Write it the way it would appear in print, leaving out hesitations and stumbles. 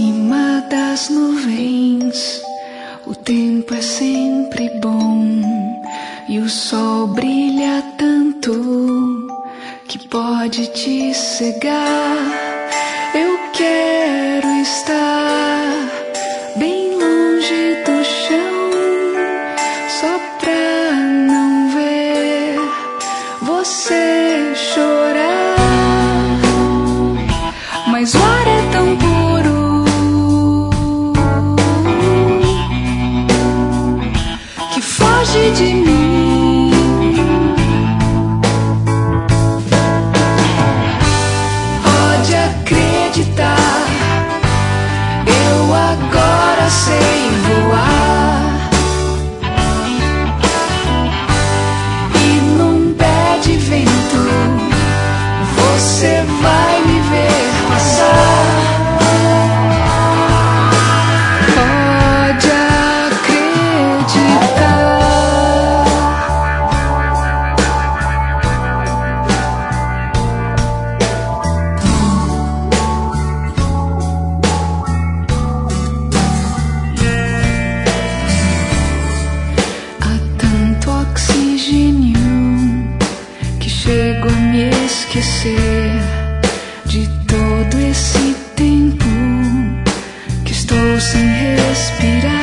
cima das nuvens, o tempo é sempre bom e o sol brilha tanto que pode te cegar. Eu quero estar bem longe do chão, só pra não ver você chorar. Mas o ar é tão puro que foge de mim. Pode acreditar, eu agora sei voar. E num pé de vento você vai me ver passar. Pode acreditar. Há tanto oxigênio que chego a me esquecer de todo esse tempo que estou sem respirar.